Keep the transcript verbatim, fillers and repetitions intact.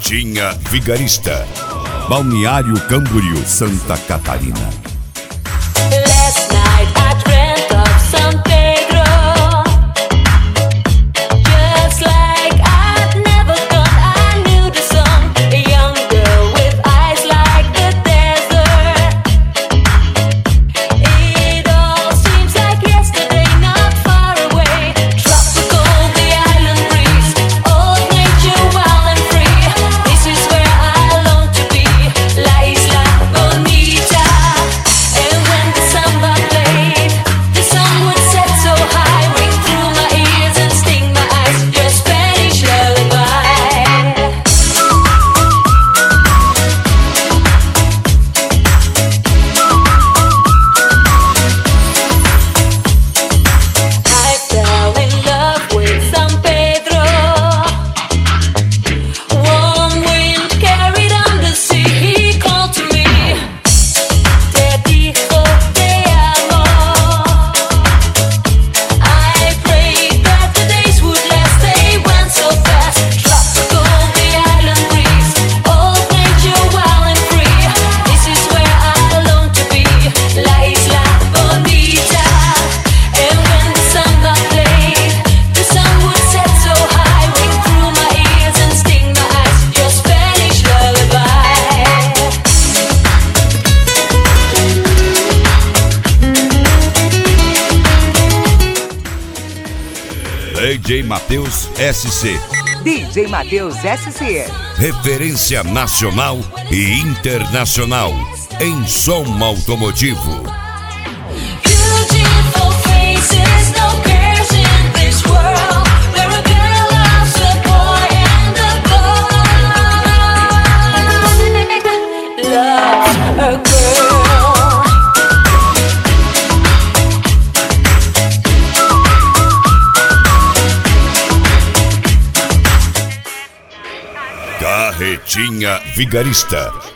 Carretinha Vigarista, Balneário Camboriú, Santa Catarina. Last night I dreamt of San Pedro, just like I'd never gone. I knew the song, a young girl with eyes like the desert. It all seems like yesterday, not far away. Tropical, the island breeze, old nature wild and free. This is where I long to be, La Isla Bonita. And when the samba played, the sun would set so high, ring through my ears and sting my eyes, your Spanish lullaby. I fell in love with San Pedro. Warm wind carried on the sea, he called to me. Te dijo te amo. I prayed that the days would last, they went so fast. Tropical, the island breeze, old nature wild and free. This is where I long to be, La Isla Bonita. And when the samba played, the sun would set so high, ring through my ears and sting my eyes, your Spanish lullaby. D J Matheus S C, D J Matheus S C. referência nacional e internacional em som automotivo. Beautiful faces, no cares in this world. Where a girl loves a boy and a boy loves a girl. Carretinha Vigarista,